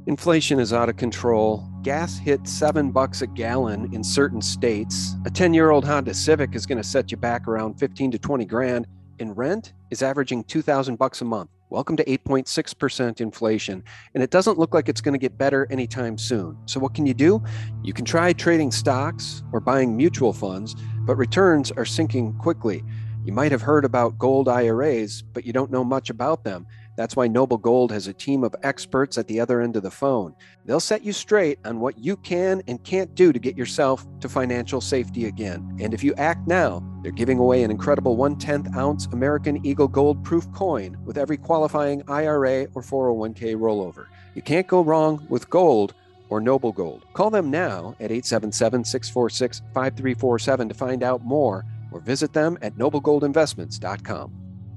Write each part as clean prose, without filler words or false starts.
Inflation is out of control. Gas hit $7 a gallon in certain states. A 10-year-old Honda Civic is going to set you back around 15 to 20 grand, and rent is averaging $2,000 a month. Welcome to 8.6% inflation, and it doesn't look like it's going to get better anytime soon. So what can you do? You can try trading stocks or buying mutual funds, but returns are sinking quickly. You might have heard about gold IRAs, but you don't know much about them. That's why Noble Gold has a team of experts at the other end of the phone. They'll set you straight on what you can and can't do to get yourself to financial safety again. And if you act now, they're giving away an incredible 1/10 ounce American Eagle Gold Proof coin with every qualifying IRA or 401k rollover. You can't go wrong with gold or Noble Gold. Call them now at 877-646-5347 to find out more, or visit them at noblegoldinvestments.com.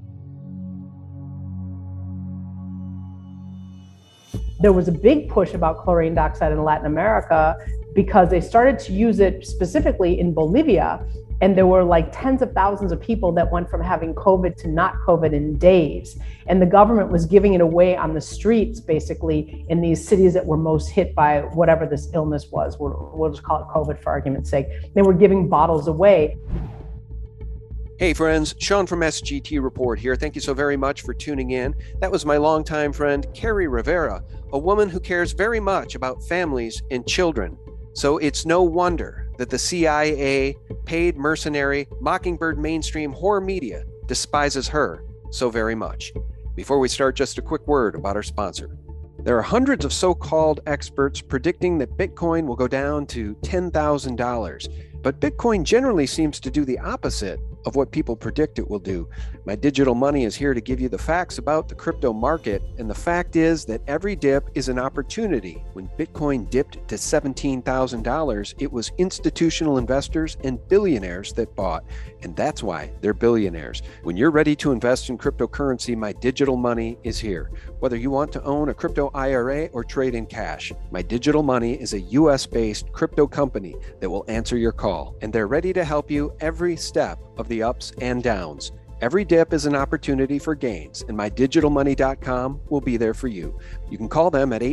There was a big push about chlorine dioxide in Latin America because they started to use it specifically in Bolivia. And there were like tens of thousands of people that went from having COVID to not COVID in days. And the government was giving it away on the streets, basically, in these cities that were most hit by whatever this illness was. We'll just call it COVID for argument's sake. They were giving bottles away. Hey friends, Sean from SGT Report here. Thank you so very much for tuning in. That was my longtime friend, Kerry Rivera, a woman who cares very much about families and children. So it's no wonder that the CIA, paid mercenary, Mockingbird mainstream horror media despises her so very much. Before we start, just a quick word about our sponsor. There are hundreds of so-called experts predicting that Bitcoin will go down to $10,000. But Bitcoin generally seems to do the opposite of what people predict it will do. My Digital Money is here to give you the facts about the crypto market, and the fact is that every dip is an opportunity. When Bitcoin dipped to $17,000, it was institutional investors and billionaires that bought, and that's why they're billionaires. When you're ready to invest in cryptocurrency, My Digital Money is here. Whether you want to own a crypto IRA or trade in cash, My Digital Money is a US-based crypto company that will answer your call, and they're ready to help you every step of the ups and downs. Every dip is an opportunity for gains, and MyDigitalMoney.com will be there for you. You can call them at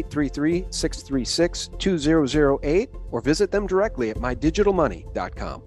833-636-2008 or visit them directly at MyDigitalMoney.com.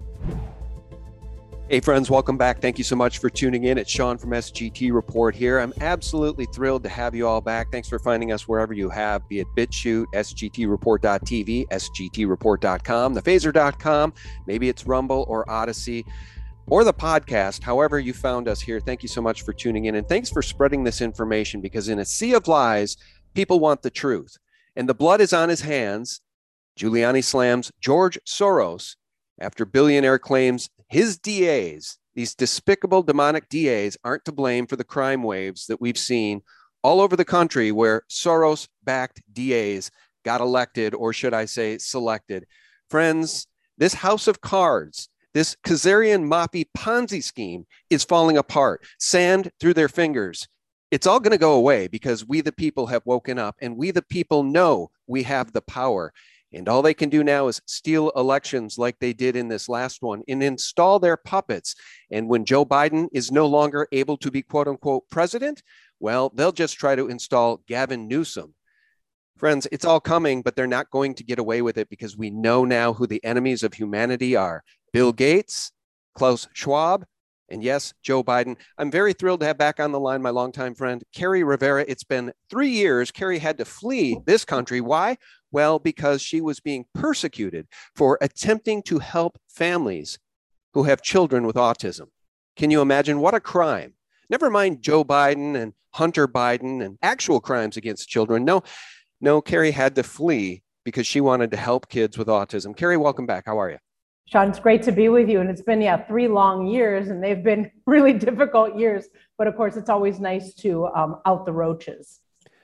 Hey friends, welcome back. Thank you so much for tuning in. It's Sean from SGT Report here. I'm absolutely thrilled to have you all back. Thanks for finding us wherever you have, be it BitChute, SGTReport.tv, SGTReport.com, thephaser.com, maybe it's Rumble or Odyssey, or the podcast. However you found us here, thank you so much for tuning in. And thanks for spreading this information, because in a sea of lies, people want the truth. And the blood is on his hands. Giuliani slams George Soros after billionaire claims his DAs, these despicable demonic DAs, aren't to blame for the crime waves that we've seen all over the country where Soros-backed DAs got elected, or should I say selected. Friends, this house of cards, this Khazarian Mafia Ponzi scheme is falling apart. Sand through their fingers. It's all going to go away because we the people have woken up, and we the people know we have the power. And all they can do now is steal elections like they did in this last one and install their puppets. And when Joe Biden is no longer able to be quote unquote president, well, they'll just try to install Gavin Newsom. Friends, it's all coming, but they're not going to get away with it, because we know now who the enemies of humanity are. Bill Gates, Klaus Schwab, and yes, Joe Biden. I'm very thrilled to have back on the line my longtime friend, Kerry Rivera. It's been 3 years. Kerry had to flee this country. Why? Well, because she was being persecuted for attempting to help families who have children with autism. Can you imagine what a crime? Never mind Joe Biden and Hunter Biden and actual crimes against children. No, Kerry had to flee because she wanted to help kids with autism. Kerry, welcome back. How are you? Sean, it's great to be with you. And it's been, 3 long years, and they've been really difficult years. But of course, it's always nice to out the roaches.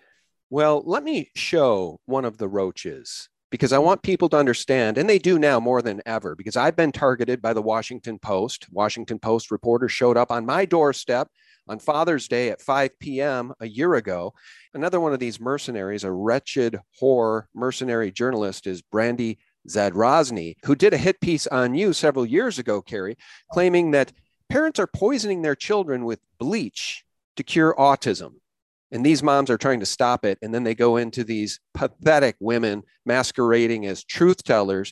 Well, let me show one of the roaches, because I want people to understand, and they do now more than ever, because I've been targeted by the Washington Post. Washington Post reporter showed up on my doorstep on Father's Day at 5 p.m. a year ago. Another one of these mercenaries, a wretched whore mercenary journalist, is Brandy Zadrozny, who did a hit piece on you several years ago, Kerry, claiming that parents are poisoning their children with bleach to cure autism. And these moms are trying to stop it. And then they go into these pathetic women masquerading as truth tellers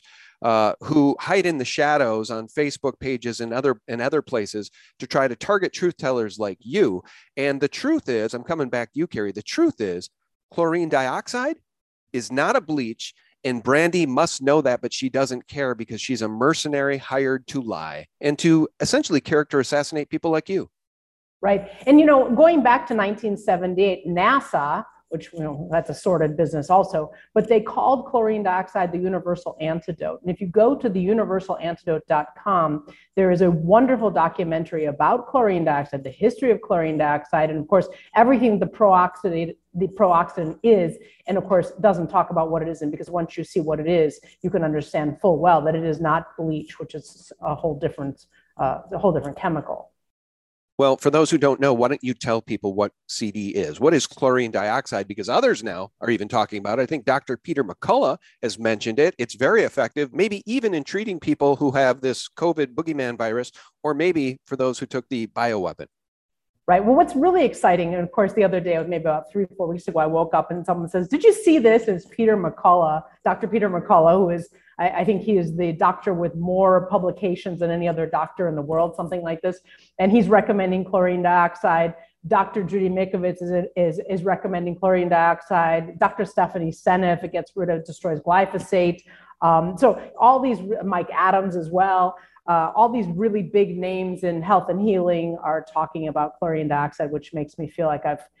who hide in the shadows on Facebook pages and other places to try to target truth tellers like you. And the truth is, I'm coming back to you, Carrie, the truth is chlorine dioxide is not a bleach. And Brandy must know that, but she doesn't care because she's a mercenary hired to lie and to essentially character assassinate people like you. Right. And, going back to 1978, NASA, which, that's a sordid business also, but they called chlorine dioxide the universal antidote. And if you go to the universalantidote.com, there is a wonderful documentary about chlorine dioxide, the history of chlorine dioxide, and of course, everything the pro-oxidant is, and of course, doesn't talk about what it isn't, because once you see what it is, you can understand full well that it is not bleach, which is a whole different chemical. Well, for those who don't know, why don't you tell people what CD is? What is chlorine dioxide? Because others now are even talking about it. I think Dr. Peter McCullough has mentioned it. It's very effective, maybe even in treating people who have this COVID boogeyman virus, or maybe for those who took the bioweapon. Right. Well, what's really exciting, and of course, the other day, maybe about 3 or 4 weeks ago, I woke up and someone says, "Did you see this?" It's Peter McCullough, Dr. Peter McCullough, who is, I think he is the doctor with more publications than any other doctor in the world, something like this. And he's recommending chlorine dioxide. Dr. Judy Mikovits is recommending chlorine dioxide. Dr. Stephanie Seneff, destroys glyphosate. So all these, Mike Adams as well. All these really big names in health and healing are talking about chlorine dioxide, which makes me feel like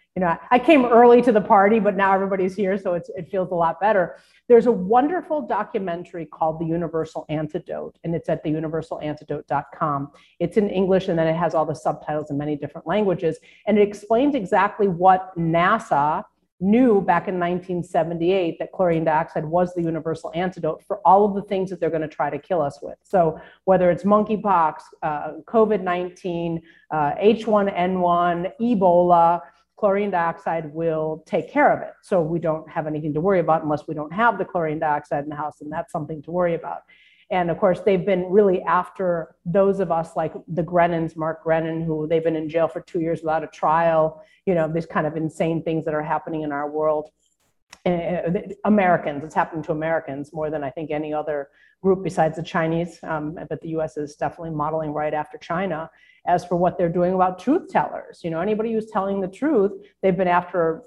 I came early to the party, but now everybody's here, so it feels a lot better. There's a wonderful documentary called The Universal Antidote, and it's at theuniversalantidote.com. It's in English, and then it has all the subtitles in many different languages, and it explains exactly what NASA knew back in 1978, that chlorine dioxide was the universal antidote for all of the things that they're going to try to kill us with. So whether it's monkeypox, COVID-19, H1N1, Ebola, chlorine dioxide will take care of it. So we don't have anything to worry about unless we don't have the chlorine dioxide in the house, and that's something to worry about. And of course, they've been really after those of us like the Grennans, Mark Grennan, who they've been in jail for 2 years without a trial, these kind of insane things that are happening in our world. Americans, it's happening to Americans more than I think any other group besides the Chinese, but the US is definitely modeling right after China. As for what they're doing about truth tellers, anybody who's telling the truth, they've been after,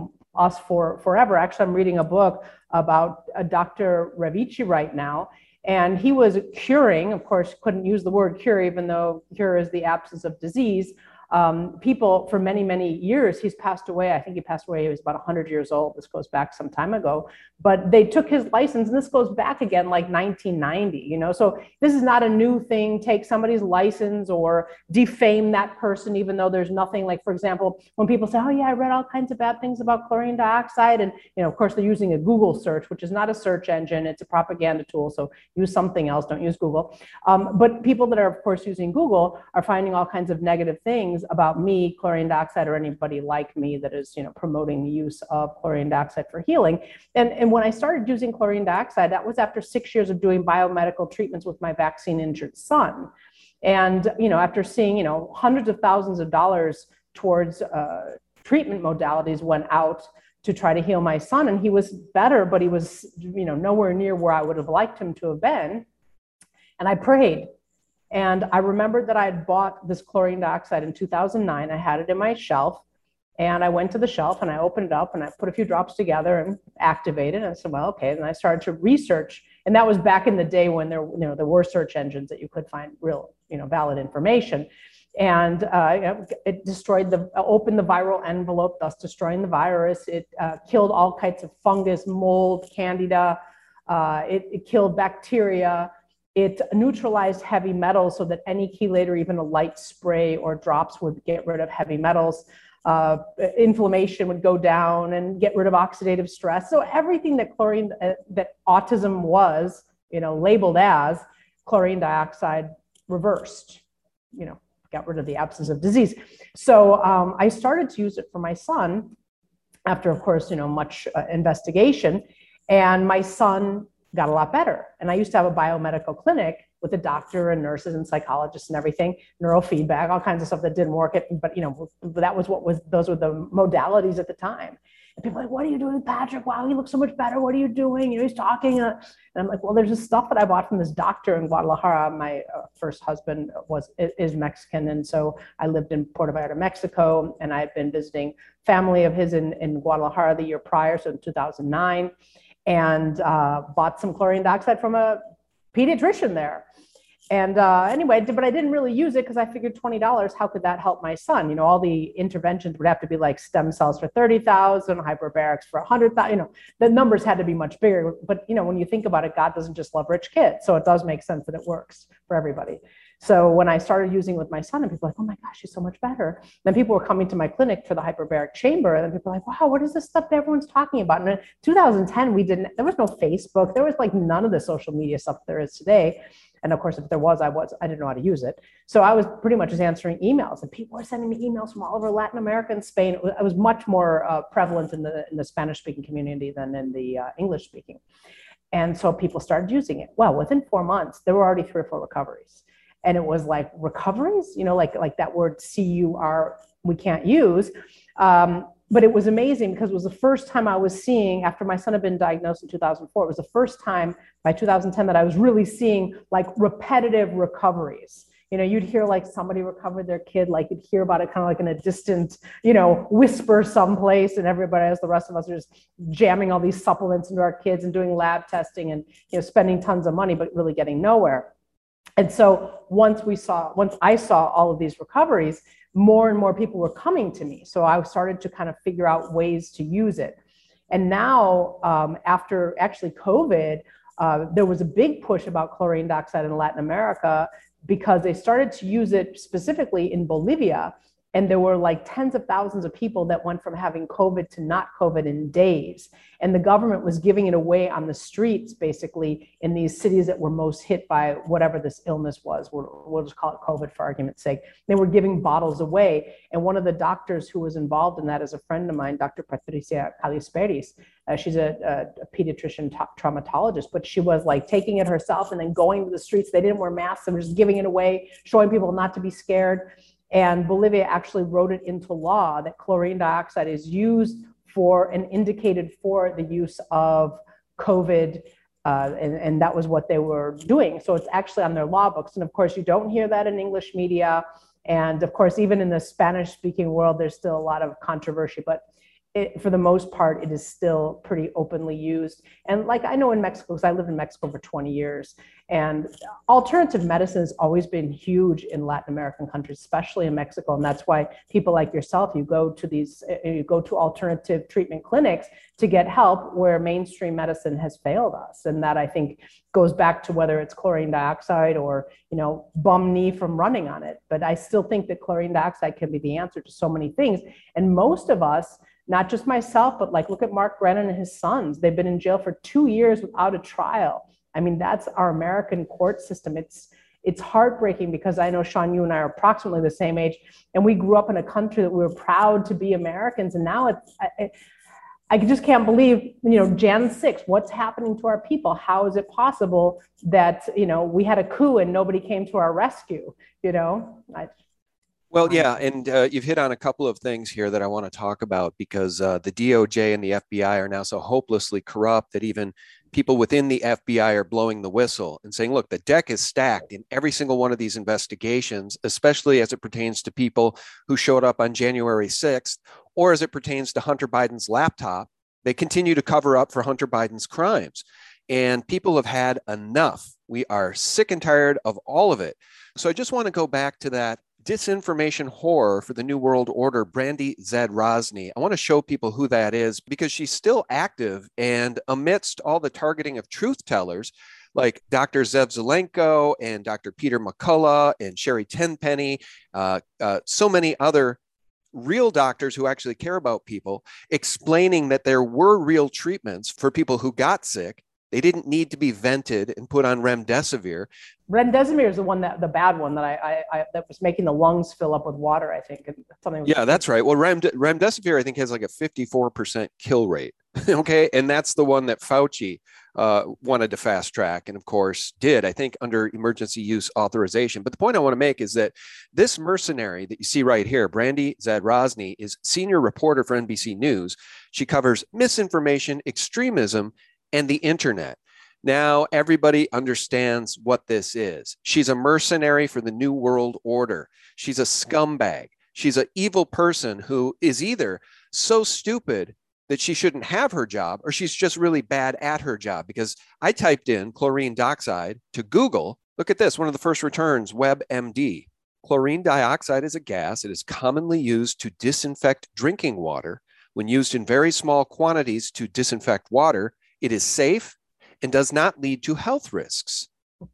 us for forever. Actually, I'm reading a book about Dr. Revici right now, and he was curing, of course, couldn't use the word cure, even though cure is the absence of disease. People for many, many years. He's passed away. I think he passed away. He was about 100 years old. This goes back some time ago, but they took his license, and this goes back again like 1990, so this is not a new thing. Take somebody's license or defame that person, even though there's nothing. Like, for example, when people say, "Oh yeah, I read all kinds of bad things about chlorine dioxide," and of course they're using a Google search, which is not a search engine. It's a propaganda tool. So use something else. Don't use Google. But people that are, of course, using Google are finding all kinds of negative things about me, chlorine dioxide, or anybody like me that is, promoting the use of chlorine dioxide for healing. And when I started using chlorine dioxide, that was after 6 years of doing biomedical treatments with my vaccine injured son. And, after seeing, hundreds of thousands of dollars towards treatment modalities went out to try to heal my son. And he was better, but he was, nowhere near where I would have liked him to have been. And I prayed. And I remembered that I had bought this chlorine dioxide in 2009. I had it in my shelf, and I went to the shelf and I opened it up and I put a few drops together and activated. And I said, well, okay. And I started to research. And that was back in the day when there were search engines that you could find real, valid information. And it opened the viral envelope, thus destroying the virus. It killed all kinds of fungus, mold, candida. It killed bacteria. It neutralized heavy metals so that any chelator, even a light spray or drops, would get rid of heavy metals. Inflammation would go down and get rid of oxidative stress. So everything that that autism was, labeled as, chlorine dioxide reversed, got rid of the absence of disease. So I started to use it for my son after, of course, much investigation, and my son got a lot better. And I used to have a biomedical clinic with a doctor and nurses and psychologists and everything, neurofeedback, all kinds of stuff that didn't work. But those were the modalities at the time. And people are like, what are you doing, Patrick? Wow, he looks so much better. What are you doing? He's talking. And I'm like, well, there's this stuff that I bought from this doctor in Guadalajara. My first husband is Mexican. And so I lived in Puerto Vallarta, Mexico. And I'd been visiting family of his in Guadalajara the year prior, so in 2009, and bought some chlorine dioxide from a pediatrician there. And anyway, but I didn't really use it because I figured $20, how could that help my son? All the interventions would have to be like stem cells for 30,000, hyperbarics for 100,000. The numbers had to be much bigger. But when you think about it, God doesn't just love rich kids. So it does make sense that it works for everybody. So when I started using it with my son, and people were like, oh my gosh, she's so much better. Then people were coming to my clinic for the hyperbaric chamber, and then people were like, wow, what is this stuff that everyone's talking about? And in 2010, there was no Facebook. There was like none of the social media stuff there is today. And of course, if there was, I didn't know how to use it. So I was pretty much just answering emails, and people were sending me emails from all over Latin America and Spain. It was much more prevalent in the Spanish-speaking community than in the English-speaking. And so people started using it. Well, within 4 months, there were already 3 or 4 recoveries. And it was like recoveries, like that word CUR we can't use. But it was amazing because it was the first time I was seeing, after my son had been diagnosed in 2004, it was the first time by 2010 that I was really seeing like repetitive recoveries. You'd hear like somebody recovered their kid, like you'd hear about it kind of like in a distant, whisper someplace, and everybody else, the rest of us are just jamming all these supplements into our kids and doing lab testing and, spending tons of money, but really getting nowhere. And so once I saw all of these recoveries, more and more people were coming to me. So I started to kind of figure out ways to use it. And now, after actually COVID, there was a big push about chlorine dioxide in Latin America because they started to use it specifically in Bolivia. And there were like tens of thousands of people that went from having COVID to not COVID in days. And the government was giving it away on the streets, basically, in these cities that were most hit by whatever this illness was. We'll just call it COVID for argument's sake. They were giving bottles away. And one of the doctors who was involved in that is a friend of mine, Dr. Patricia Calisperis. She's a pediatrician traumatologist, but she was like taking it herself and then going to the streets. They didn't wear masks. They were just giving it away, showing people not to be scared. And Bolivia actually wrote it into law that chlorine dioxide is used for and indicated for the use of COVID. And that was what they were doing. So it's actually on their law books. And of course, you don't hear that in English media. And of course, even in the Spanish speaking world, there's still a lot of controversy, but for the most part, it is still pretty openly used. And like I know in Mexico, because I lived in Mexico for 20 years, and alternative medicine has always been huge in Latin American countries, especially in Mexico. And that's why people like yourself, you go to alternative treatment clinics to get help where mainstream medicine has failed us. And that I think goes back to whether it's chlorine dioxide or, bum knee from running on it. But I still think that chlorine dioxide can be the answer to so many things. And most of us, not just myself, but like look at Mark Brennan and his sons. They've been in jail for 2 years without a trial. I mean, that's our American court system. It's heartbreaking because I know, Sean, you and I are approximately the same age, and we grew up in a country that we were proud to be Americans. And now I just can't believe, Jan 6, what's happening to our people? How is it possible that, we had a coup and nobody came to our rescue, Well, yeah, and you've hit on a couple of things here that I want to talk about because the DOJ and the FBI are now so hopelessly corrupt that even people within the FBI are blowing the whistle and saying, look, the deck is stacked in every single one of these investigations, especially as it pertains to people who showed up on January 6th, or as it pertains to Hunter Biden's laptop. They continue to cover up for Hunter Biden's crimes. And people have had enough. We are sick and tired of all of it. So I just want to go back to that disinformation horror for the New World Order, Brandy Zadrozny. I want to show people who that is because she's still active, and amidst all the targeting of truth tellers like Dr. Zev Zelenko and Dr. Peter McCullough and Sherry Tenpenny, so many other real doctors who actually care about people, explaining that there were real treatments for people who got sick. They didn't need to be vented and put on remdesivir. Remdesivir is the bad one that I that was making the lungs fill up with water, I think. Yeah, that's right. Well, remdesivir, I think, has like a 54% kill rate. Okay. And that's the one that Fauci wanted to fast track, and of course did, I think, under emergency use authorization. But the point I want to make is that this mercenary that you see right here, Brandy Zadrozny, is senior reporter for NBC News. She covers misinformation, extremism, and the internet. Now, everybody understands what this is. She's a mercenary for the New World Order. She's a scumbag. She's an evil person who is either so stupid that she shouldn't have her job, or she's just really bad at her job. Because I typed in chlorine dioxide to Google. Look at this, one of the first returns, WebMD. Chlorine dioxide is a gas. It is commonly used to disinfect drinking water. When used in very small quantities to disinfect water, it is safe and does not lead to health risks.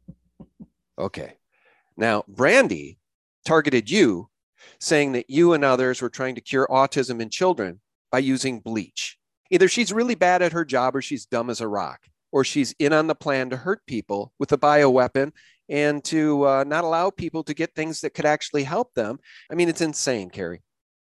Okay. Now, Brandy targeted you, saying that you and others were trying to cure autism in children by using bleach. Either she's really bad at her job, or she's dumb as a rock, or she's in on the plan to hurt people with a bioweapon and to not allow people to get things that could actually help them. I mean, it's insane, Carrie.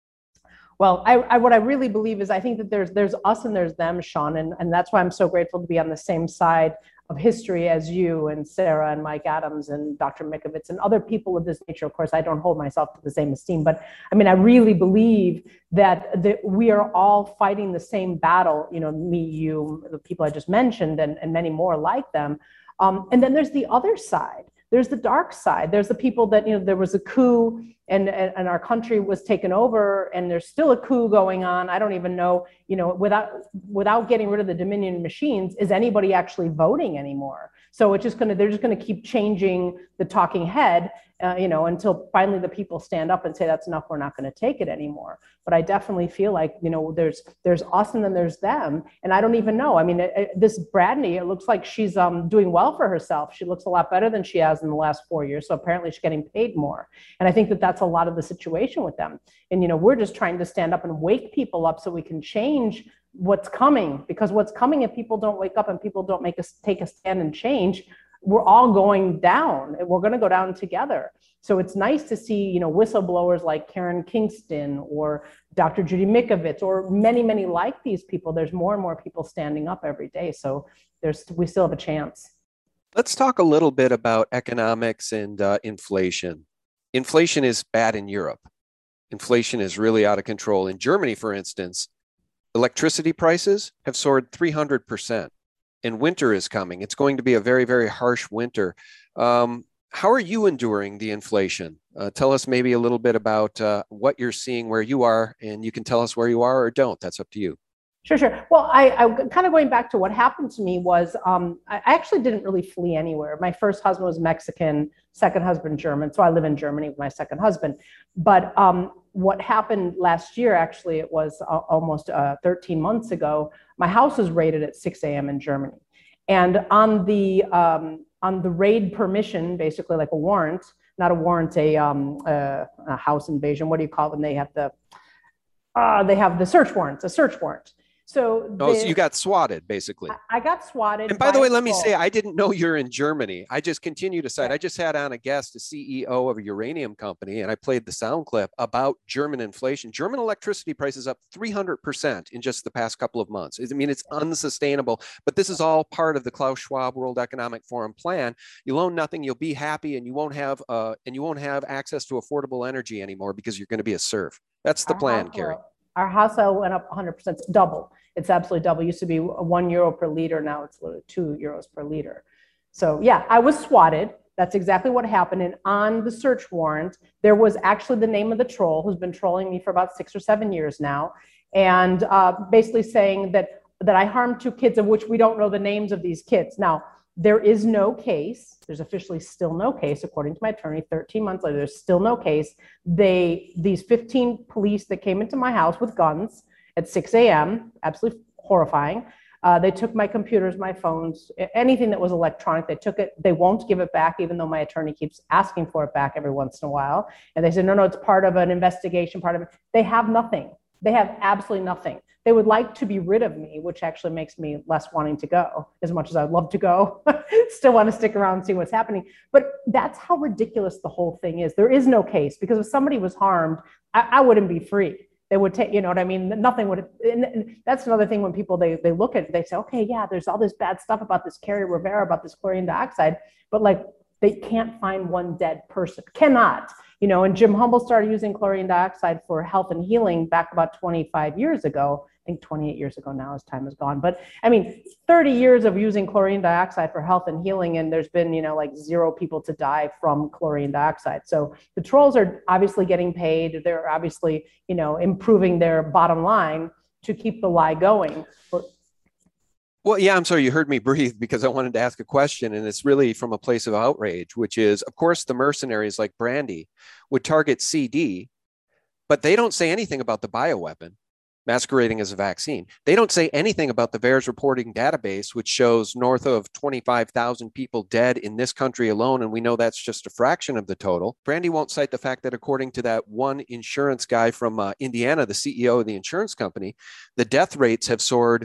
Well, what I really believe is I think that there's us and there's them, Sean, and that's why I'm so grateful to be on the same side of history as you and Sarah and Mike Adams and Dr. Mikovits and other people of this nature. Of course, I don't hold myself to the same esteem, but I mean, I really believe that we are all fighting the same battle, you know, me, you, the people I just mentioned, and many more like them. And then there's the other side. There's the dark side. There's the people that, you know, there was a coup and our country was taken over, and there's still a coup going on. I don't even know, you know, without getting rid of the Dominion machines, is anybody actually voting anymore? So it's just they're just gonna keep changing the talking head, you know, until finally the people stand up and say that's enough, we're not gonna take it anymore. But I definitely feel like, you know, there's us and then there's them. And I don't even know. I mean, this Brandy, it looks like she's doing well for herself. She looks a lot better than she has in the last 4 years. So apparently she's getting paid more. And I think that that's a lot of the situation with them. And, you know, we're just trying to stand up and wake people up so we can change what's coming, because what's coming, if people don't wake up and people don't take a stand and change, we're all going down, and we're going to go down together. So it's nice to see, you know, whistleblowers like Karen Kingston or Dr. Judy Mikovits or many, many like these people. There's more and more people standing up every day. So we still have a chance. Let's talk a little bit about economics and inflation. Inflation is bad in Europe. Inflation is really out of control. In Germany, for instance, electricity prices have soared 300%, and winter is coming. It's going to be a very, very harsh winter. How are you enduring the inflation? Tell us maybe a little bit about what you're seeing where you are, and you can tell us where you are or don't. That's up to you. Sure. Well, I kind of going back to what happened to me was I actually didn't really flee anywhere. My first husband was Mexican, second husband German. So I live in Germany with my second husband. But what happened last year, actually, it was almost 13 months ago, my house was raided at 6 a.m. in Germany. And on the raid permission, basically like a warrant, not a warrant, a house invasion. What do you call them? They have the search warrants, a search warrant. So you got swatted, basically. I got swatted. And by the way, let me say, I didn't know you're in Germany. I just continue to cite. I just had on a guest, a CEO of a uranium company, and I played the sound clip about German inflation. German electricity prices up 300% in just the past couple of months. I mean, it's unsustainable. But this is all part of the Klaus Schwab World Economic Forum plan. You'll own nothing, you'll be happy, and you won't have access to affordable energy anymore because you're going to be a serf. That's the plan, Carrie. Our house oil went up 100%, double. It's absolutely double. It used to be €1 per liter. Now it's €2 per liter. So yeah, I was swatted. That's exactly what happened. And on the search warrant, there was actually the name of the troll who's been trolling me for about 6 or 7 years now. And basically saying that I harmed 2 kids, of which we don't know the names of these kids. Now, there is no case. There's officially still no case, according to my attorney. 13 months later, there's still no case. These 15 police that came into my house with guns at 6 a.m., absolutely horrifying. They took my computers, my phones, anything that was electronic. They took it. They won't give it back, even though my attorney keeps asking for it back every once in a while. And they said, no, it's part of an investigation, part of it. They have nothing. They have absolutely nothing. They would like to be rid of me, which actually makes me less wanting to go, as much as I'd love to go. Still want to stick around and see what's happening. But that's how ridiculous the whole thing is. There is no case, because if somebody was harmed, I wouldn't be free. They would take, you know what I mean? Nothing would, and that's another thing when people, they look at it, they say, okay, yeah, there's all this bad stuff about this Kerry Rivera, about this chlorine dioxide, but like, they can't find one dead person, cannot. You know, and Jim Humble started using chlorine dioxide for health and healing back about 25 years ago. I think 28 years ago now, as time has gone. But I mean, 30 years of using chlorine dioxide for health and healing, and there's been, you know, like 0 people to die from chlorine dioxide. So the trolls are obviously getting paid. They're obviously, you know, improving their bottom line to keep the lie going. Well, yeah, I'm sorry, you heard me breathe because I wanted to ask a question, and it's really from a place of outrage, which is, of course, the mercenaries like Brandy would target CD, but they don't say anything about the bioweapon masquerading as a vaccine. They don't say anything about the VAERS reporting database, which shows north of 25,000 people dead in this country alone, and we know that's just a fraction of the total. Brandy won't cite the fact that according to that one insurance guy from Indiana, the CEO of the insurance company, the death rates have soared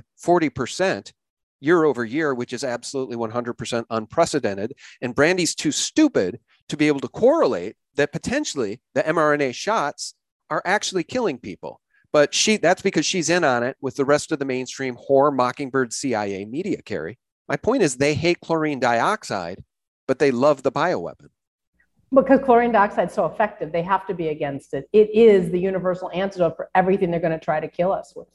40% year over year, which is absolutely 100% unprecedented. And Brandy's too stupid to be able to correlate that potentially the mRNA shots are actually killing people. But that's because she's in on it with the rest of the mainstream whore mockingbird CIA media, Kerry. My point is they hate chlorine dioxide, but they love the bioweapon. Because chlorine dioxide is so effective, they have to be against it. It is the universal antidote for everything they're going to try to kill us with.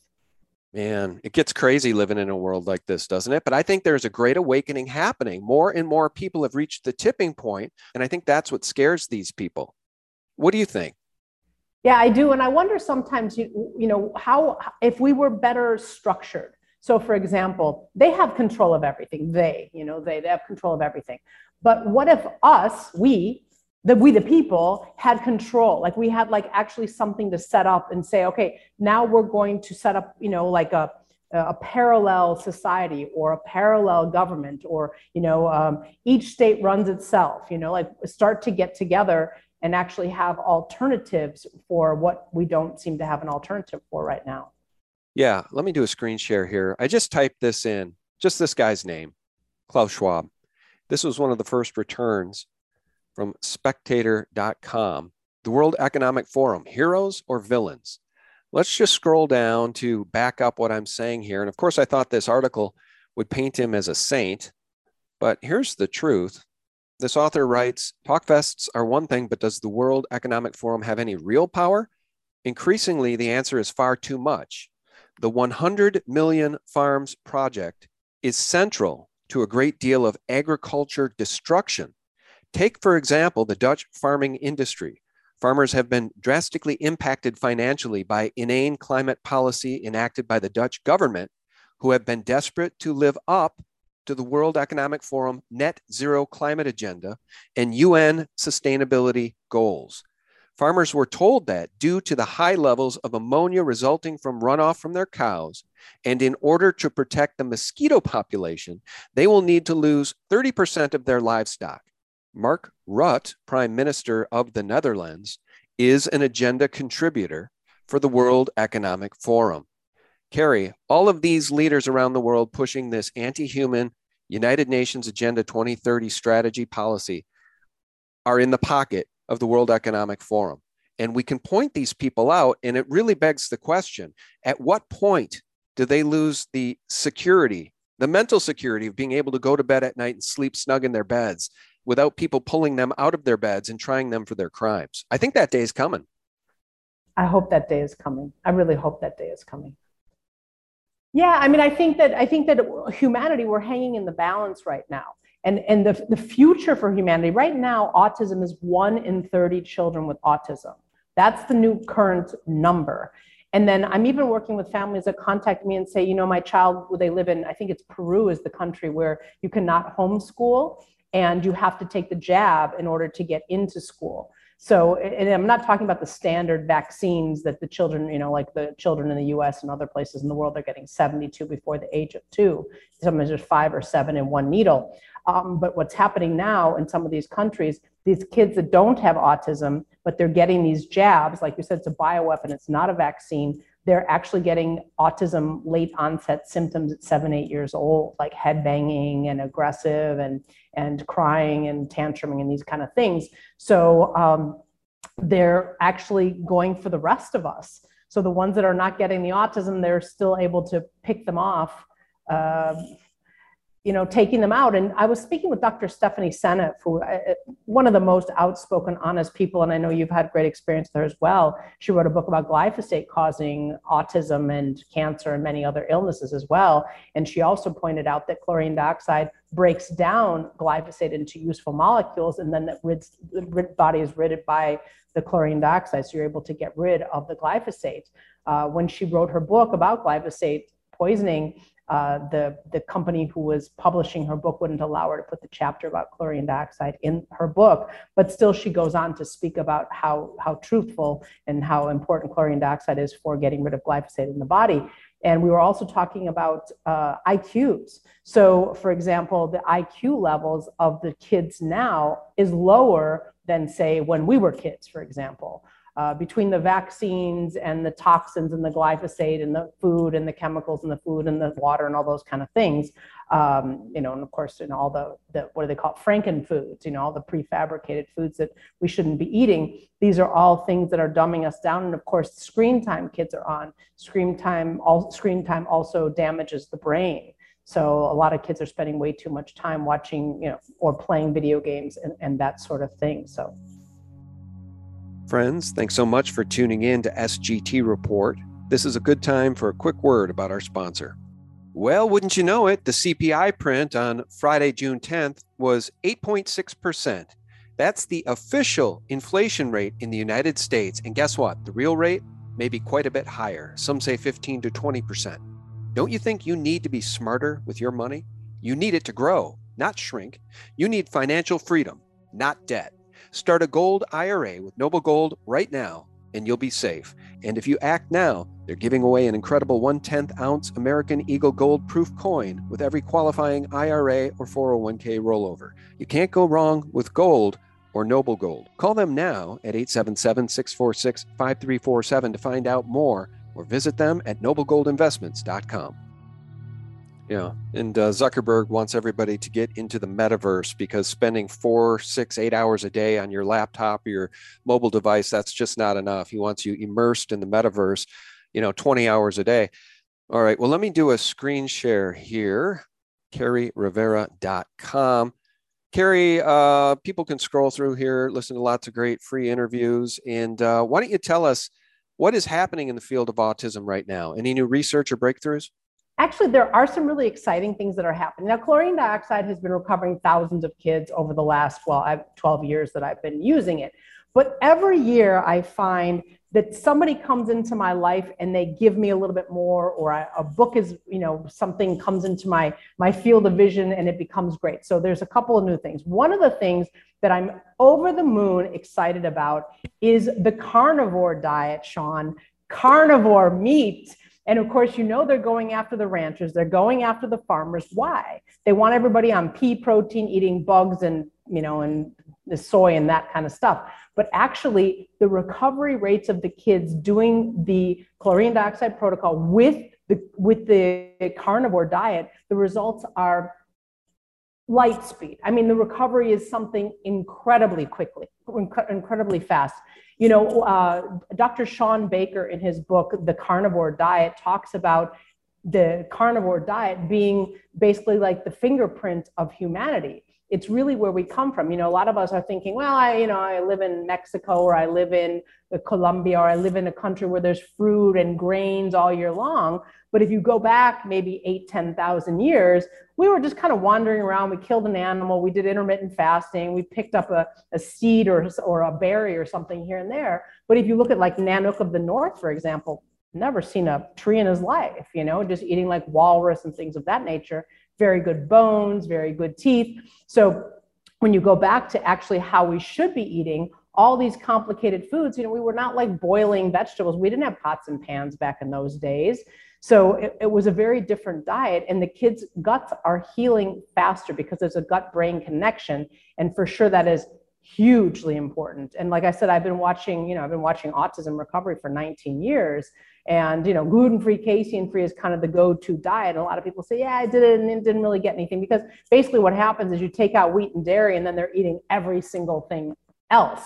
Man, it gets crazy living in a world like this, doesn't it? But I think there's a great awakening happening. More and more people have reached the tipping point, and I think that's what scares these people. What do you think? Yeah, I do. And I wonder sometimes, you know, how, if we were better structured. So for example, they have control of everything. They have control of everything. But what if us, we the people had control, like we had like actually something to set up and say, okay, now we're going to set up, you know, like a parallel society or a parallel government, or, you know, each state runs itself, you know, like start to get together and actually have alternatives for what we don't seem to have an alternative for right now. Yeah, let me do a screen share here. I just typed this in, just this guy's name, Klaus Schwab. This was one of the first returns from spectator.com, the World Economic Forum, heroes or villains? Let's just scroll down to back up what I'm saying here. And of course, I thought this article would paint him as a saint, but here's the truth. This author writes, talkfests are one thing, but does the World Economic Forum have any real power? Increasingly, the answer is far too much. The 100 Million Farms Project is central to a great deal of agriculture destruction. Take, for example, the Dutch farming industry. Farmers have been drastically impacted financially by inane climate policy enacted by the Dutch government, who have been desperate to live up to the World Economic Forum net zero climate agenda and UN sustainability goals. Farmers were told that due to the high levels of ammonia resulting from runoff from their cows, and in order to protect the mosquito population, they will need to lose 30% of their livestock. Mark Rutte, Prime Minister of the Netherlands, is an agenda contributor for the World Economic Forum. Kerry, all of these leaders around the world pushing this anti-human United Nations Agenda 2030 strategy policy are in the pocket of the World Economic Forum. And we can point these people out, and it really begs the question, at what point do they lose the security, the mental security of being able to go to bed at night and sleep snug in their beds without people pulling them out of their beds and trying them for their crimes? I think that day is coming. I hope that day is coming. I really hope that day is coming. Yeah, I mean, I think that humanity, we're hanging in the balance right now. And the future for humanity, right now, autism is 1 in 30 children with autism. That's the new current number. And then I'm even working with families that contact me and say, you know, my child, they live in, I think it's Peru is the country where you cannot homeschool and you have to take the jab in order to get into school. So, and I'm not talking about the standard vaccines that the children, you know, like the children in the US and other places in the world, they're getting 72 before the age of 2. Sometimes there's 5 or 7 in one needle. But what's happening now in some of these countries, these kids that don't have autism, but they're getting these jabs, like you said, it's a bioweapon, it's not a vaccine. They're actually getting autism late onset symptoms at 7, 8 years old, like head banging and aggressive and crying and tantruming and these kind of things. So they're actually going for the rest of us. So the ones that are not getting the autism, they're still able to pick them off, taking them out. And I was speaking with Dr. Stephanie Seneff, who one of the most outspoken, honest people, and I know you've had great experience there as well. She wrote a book about glyphosate causing autism and cancer and many other illnesses as well. And she also pointed out that chlorine dioxide breaks down glyphosate into useful molecules, and then the body is ridded by the chlorine dioxide, so you're able to get rid of the glyphosate. When she wrote her book about glyphosate poisoning, the company who was publishing her book wouldn't allow her to put the chapter about chlorine dioxide in her book, but still she goes on to speak about how truthful and how important chlorine dioxide is for getting rid of glyphosate in the body. And we were also talking about IQs. So for example, the IQ levels of the kids now is lower than say when we were kids, for example. Between the vaccines and the toxins and the glyphosate and the food and the chemicals in the food and the water and all those kind of things, and of course, all the what do they call it, frankenfoods, all the prefabricated foods that we shouldn't be eating. These are all things that are dumbing us down. And of course, screen time kids are on. Screen time also damages the brain. So a lot of kids are spending way too much time watching, or playing video games and that sort of thing. So. Friends, thanks so much for tuning in to SGT Report. This is a good time for a quick word about our sponsor. Well, wouldn't you know it, the CPI print on Friday, June 10th was 8.6%. That's the official inflation rate in the United States. And guess what? The real rate may be quite a bit higher. Some say 15 to 20%. Don't you think you need to be smarter with your money? You need it to grow, not shrink. You need financial freedom, not debt. Start a gold IRA with Noble Gold right now, and you'll be safe. And if you act now, they're giving away an incredible 1/10 ounce American Eagle Gold proof coin with every qualifying IRA or 401k rollover. You can't go wrong with gold or Noble Gold. Call them now at 877-646-5347 to find out more, or visit them at noblegoldinvestments.com. Yeah, and Zuckerberg wants everybody to get into the metaverse, because spending 4, 6, 8 hours a day on your laptop or your mobile device, that's just not enough. He wants you immersed in the metaverse, 20 hours a day. All right, well, let me do a screen share here, CarrieRivera.com. Carrie, people can scroll through here, listen to lots of great free interviews. And why don't you tell us what is happening in the field of autism right now? Any new research or breakthroughs? Actually, there are some really exciting things that are happening. Now, chlorine dioxide has been recovering thousands of kids over the last, 12 years that I've been using it. But every year I find that somebody comes into my life and they give me a little bit more, or a book is, something comes into my field of vision and it becomes great. So there's a couple of new things. One of the things that I'm over the moon excited about is the carnivore diet, Sean. Carnivore meat. And of course, they're going after the ranchers. They're going after the farmers. Why? They want everybody on pea protein, eating bugs and, and the soy and that kind of stuff. But actually, the recovery rates of the kids doing the chlorine dioxide protocol with the carnivore diet, the results are light speed. I mean, the recovery is something incredibly fast. Dr. Sean Baker in his book, The Carnivore Diet, talks about the carnivore diet being basically like the fingerprint of humanity. It's really where we come from. A lot of us are thinking, well, I live in Mexico, or I live in Colombia, or I live in a country where there's fruit and grains all year long. But if you go back maybe 10,000 years, we were just kind of wandering around. We killed an animal. We did intermittent fasting. We picked up a seed or a berry or something here and there. But if you look at like Nanook of the North, for example, never seen a tree in his life, just eating like walrus and things of that nature. Very good bones, very good teeth. So when you go back to actually how we should be eating all these complicated foods, we were not like boiling vegetables. We didn't have pots and pans back in those days. So it was a very different diet, and the kids' guts are healing faster because there's a gut-brain connection. And for sure, that is hugely important. And like I said, I've been watching autism recovery for 19 years. And, gluten-free, casein-free is kind of the go-to diet. And a lot of people say, yeah, I did it and it didn't really get anything, because basically what happens is you take out wheat and dairy and then they're eating every single thing else.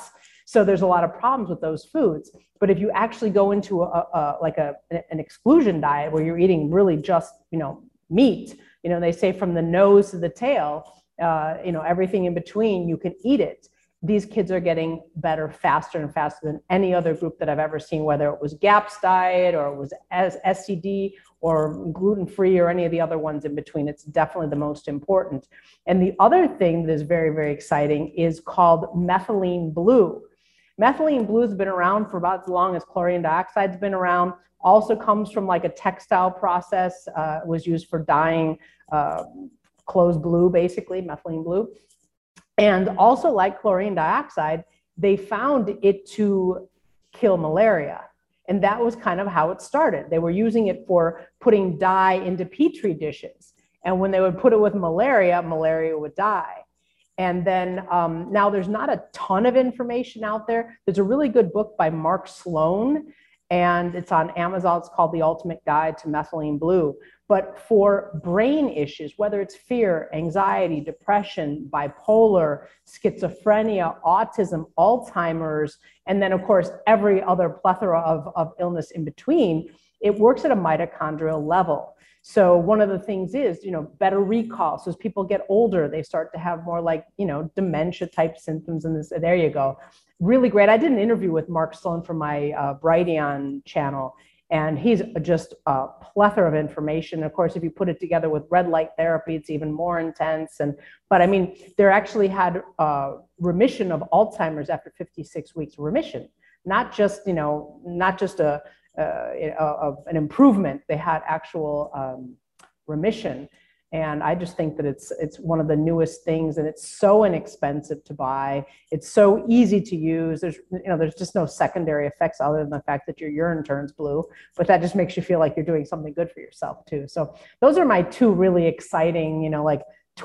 So there's a lot of problems with those foods. But if you actually go into an exclusion diet where you're eating really just, meat, they say from the nose to the tail, everything in between, you can eat it. These kids are getting better faster and faster than any other group that I've ever seen, whether it was GAPS diet or it was SCD or gluten-free or any of the other ones in between. It's definitely the most important. And the other thing that is very, very exciting is called methylene blue. Methylene blue has been around for about as long as chlorine dioxide's been around. Also comes from like a textile process, was used for dyeing clothes blue, basically, methylene blue. And also like chlorine dioxide, they found it to kill malaria. And that was kind of how it started. They were using it for putting dye into Petri dishes. And when they would put it with malaria, malaria would die. And then now there's not a ton of information out there. There's a really good book by Mark Sloan, and it's on Amazon. It's called The Ultimate Guide to Methylene Blue. But for brain issues, whether it's fear, anxiety, depression, bipolar, schizophrenia, autism, Alzheimer's, and then of course, every other plethora of illness in between, it works at a mitochondrial level. So one of the things is, better recall. So as people get older, they start to have more like, dementia type symptoms and this, there you go. Really great. I did an interview with Mark Sloan for my Brighteon channel. And he's just a plethora of information. Of course, if you put it together with red light therapy, it's even more intense. But I mean, there actually had remission of Alzheimer's after 56 weeks remission, not just an improvement. They had actual remission. And I just think that it's one of the newest things, and it's so inexpensive to buy. It's so easy to use. There's just no secondary effects other than the fact that your urine turns blue, but that just makes you feel like you're doing something good for yourself too. So those are my two really exciting, like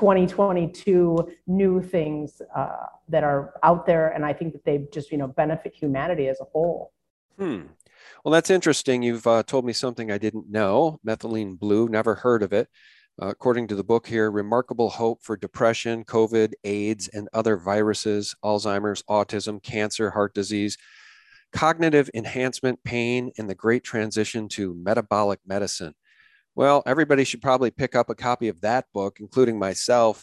2022 new things that are out there. And I think that they just, benefit humanity as a whole. Well, that's interesting. You've told me something I didn't know. Methylene blue, never heard of it. According to the book here, remarkable hope for depression, COVID, AIDS, and other viruses, Alzheimer's, autism, cancer, heart disease, cognitive enhancement, pain, and the great transition to metabolic medicine. Well, everybody should probably pick up a copy of that book, including myself.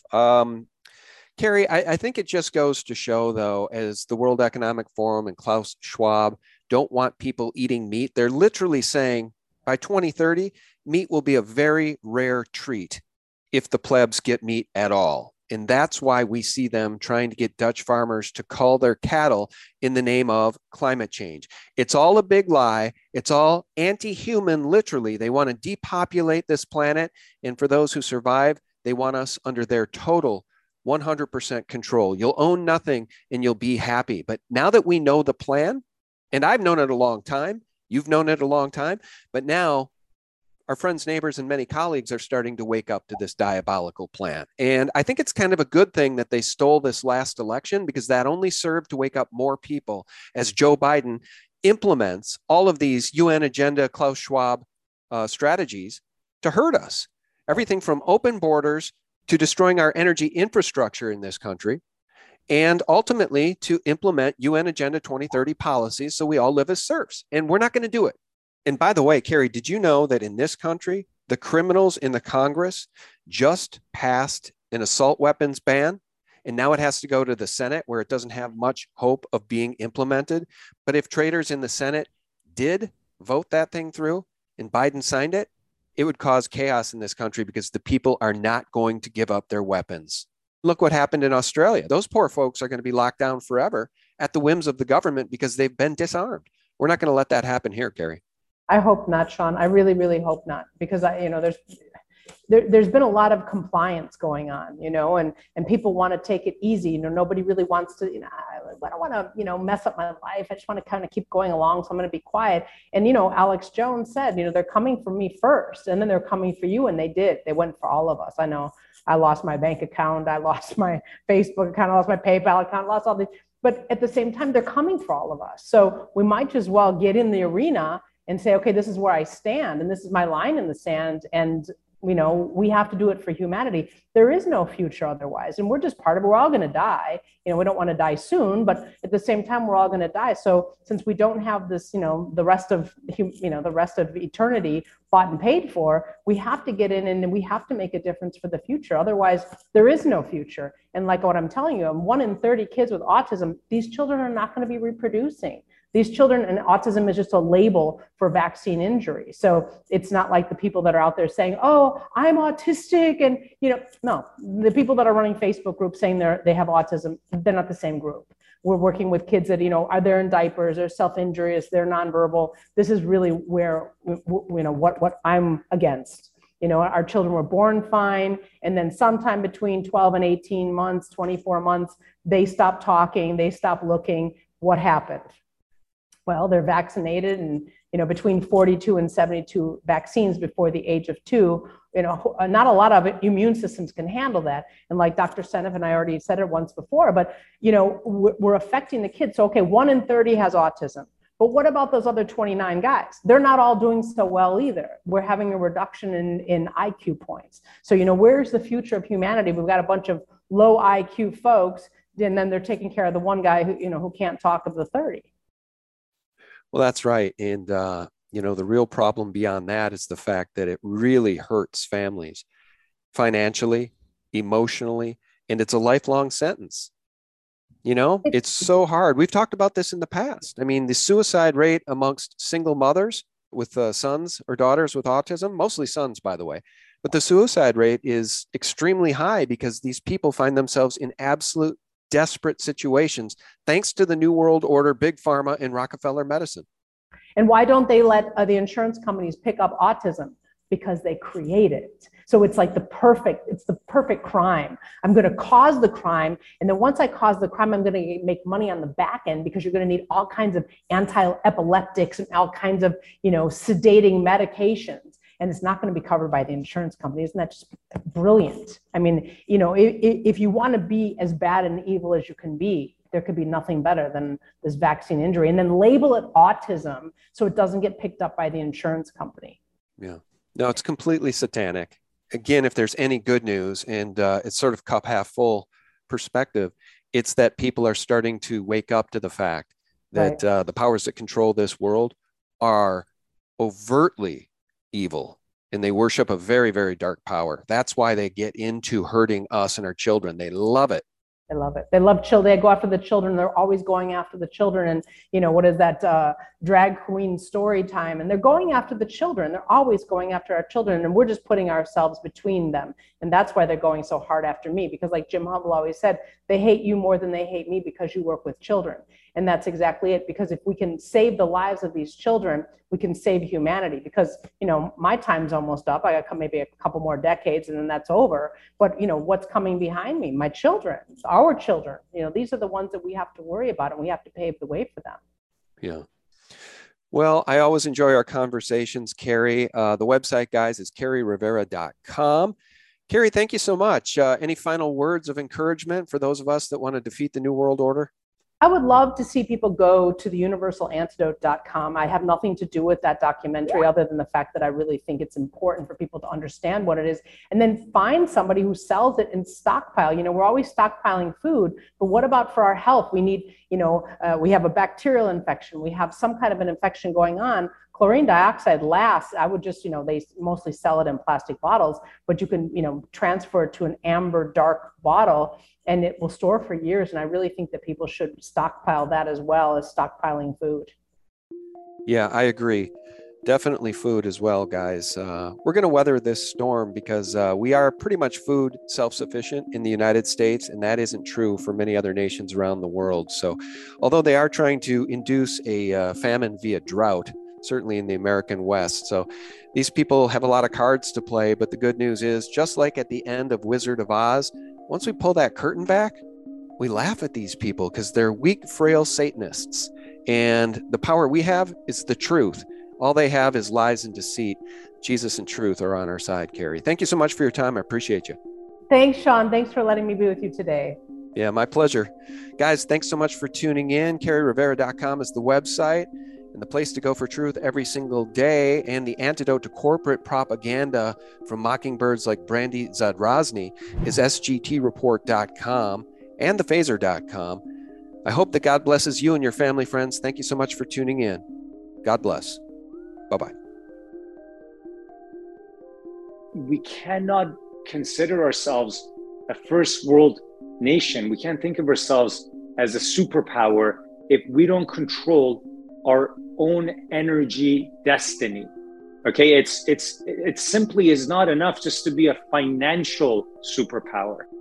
Carrie, I think it just goes to show, though, as the World Economic Forum and Klaus Schwab don't want people eating meat, they're literally saying by 2030, meat will be a very rare treat if the plebs get meat at all. And that's why we see them trying to get Dutch farmers to cull their cattle in the name of climate change. It's all a big lie. It's all anti-human, literally. They want to depopulate this planet. And for those who survive, they want us under their total 100% control. You'll own nothing and you'll be happy. But now that we know the plan, and I've known it a long time, you've known it a long time, but now our friends, neighbors, and many colleagues are starting to wake up to this diabolical plan. And I think it's kind of a good thing that they stole this last election, because that only served to wake up more people as Joe Biden implements all of these UN agenda, Klaus Schwab strategies to hurt us. Everything from open borders to destroying our energy infrastructure in this country, and ultimately to implement UN Agenda 2030 policies so we all live as serfs. And we're not going to do it. And by the way, Carrie, did you know that in this country, the criminals in the Congress just passed an assault weapons ban? And now it has to go to the Senate, where it doesn't have much hope of being implemented. But if traitors in the Senate did vote that thing through and Biden signed it, it would cause chaos in this country, because the people are not going to give up their weapons. Look what happened in Australia. Those poor folks are going to be locked down forever at the whims of the government because they've been disarmed. We're not going to let that happen here, Carrie. I hope not, Sean. I really, really hope not, because there's been a lot of compliance going on, and people want to take it easy. Nobody really wants to, I don't want to, mess up my life. I just want to kind of keep going along. So I'm going to be quiet. And, Alex Jones said, they're coming for me first, and then they're coming for you. And they did. They went for all of us. I know I lost my bank account. I lost my Facebook account. I lost my PayPal account. I lost all these. But at the same time, they're coming for all of us. So we might as well get in the arena and say, okay, this is where I stand, and this is my line in the sand, and we have to do it for humanity. There is no future otherwise. And we're just part of it. We're all going to die. We don't want to die soon, but at the same time, we're all going to die. So since we don't have this, the rest of eternity bought and paid for, we have to get in and we have to make a difference for the future. Otherwise, there is no future. And like what I'm telling you, 1 in 30 kids with autism, these children are not going to be reproducing. These children, and autism is just a label for vaccine injury. So it's not like the people that are out there saying, oh, I'm autistic. And, no, the people that are running Facebook groups saying they have autism, they're not the same group. We're working with kids that, are they in diapers, they're self-injurious, they're nonverbal. This is really where, what I'm against. Our children were born fine, and then sometime between 12 and 18 months, 24 months, they stopped talking, they stopped looking. What happened? Well, they're vaccinated, and between 42 and 72 vaccines before the age of 2. Not a lot of immune systems can handle that. And like Dr. Seneff and I already said it once before, but we're affecting the kids. So okay, 1 in 30 has autism. But what about those other 29 guys? They're not all doing so well either. We're having a reduction in IQ points. So where's the future of humanity? We've got a bunch of low IQ folks, and then they're taking care of the one guy who can't talk of the 30. Well, that's right. And, the real problem beyond that is the fact that it really hurts families financially, emotionally, and it's a lifelong sentence. It's so hard. We've talked about this in the past. I mean, the suicide rate amongst single mothers with sons or daughters with autism, mostly sons, by the way, but the suicide rate is extremely high because these people find themselves in absolute desperate situations, thanks to the New World Order, Big Pharma, and Rockefeller medicine. And why don't they let the insurance companies pick up autism? Because they create it. So it's like the perfect crime. I'm going to cause the crime. And then once I cause the crime, I'm going to make money on the back end, because you're going to need all kinds of anti-epileptics and all kinds of, sedating medications. And it's not going to be covered by the insurance company. Isn't that just brilliant? I mean, if you want to be as bad and evil as you can be, there could be nothing better than this vaccine injury. And then label it autism so it doesn't get picked up by the insurance company. Yeah. No, it's completely satanic. Again, if there's any good news, and it's sort of cup half full perspective, it's that people are starting to wake up to the fact that the powers that control this world are overtly evil, and they worship a very, very dark power. That's why they get into hurting us and our children. They love it. They love it. They love children. They go after the children. They're always going after the children. And, what is that drag queen story time? And they're going after the children. They're always going after our children. And we're just putting ourselves between them. And that's why they're going so hard after me. Because like Jim Humble always said, they hate you more than they hate me because you work with children. And that's exactly it. Because if we can save the lives of these children, we can save humanity. Because, my time's almost up. I got maybe a couple more decades and then that's over. But, what's coming behind me? My children, our children, these are the ones that we have to worry about, and we have to pave the way for them. Yeah. Well, I always enjoy our conversations, Carrie. The website, guys, is carrierivera.com. Carrie, thank you so much. Any final words of encouragement for those of us that want to defeat the New World Order? I would love to see people go to the universalantidote.com. I have nothing to do with that documentary other than the fact that I really think it's important for people to understand what it is, and then find somebody who sells it and stockpile. We're always stockpiling food, but what about for our health? We need, we have a bacterial infection. We have some kind of an infection going on. Chlorine dioxide lasts. I would just, they mostly sell it in plastic bottles, but you can, transfer it to an amber dark bottle and it will store for years. And I really think that people should stockpile that as well as stockpiling food. Yeah, I agree. Definitely food as well, guys. We're going to weather this storm because we are pretty much food self-sufficient in the United States, and that isn't true for many other nations around the world. So although they are trying to induce a famine via drought, certainly in the American West. So these people have a lot of cards to play, but the good news is, just like at the end of Wizard of Oz, once we pull that curtain back, we laugh at these people because they're weak, frail Satanists. And the power we have is the truth. All they have is lies and deceit. Jesus and truth are on our side, Carrie. Thank you so much for your time. I appreciate you. Thanks, Sean. Thanks for letting me be with you today. Yeah, my pleasure. Guys, thanks so much for tuning in. CarrieRivera.com is the website. And the place to go for truth every single day and the antidote to corporate propaganda from mockingbirds like Brandy Zadrozny is sgtreport.com and thephaser.com. I hope that God blesses you and your family, friends. Thank you so much for tuning in. God bless. Bye-bye. We cannot consider ourselves a first world nation. We can't think of ourselves as a superpower if we don't control our own energy destiny. Okay, it simply is not enough just to be a financial superpower.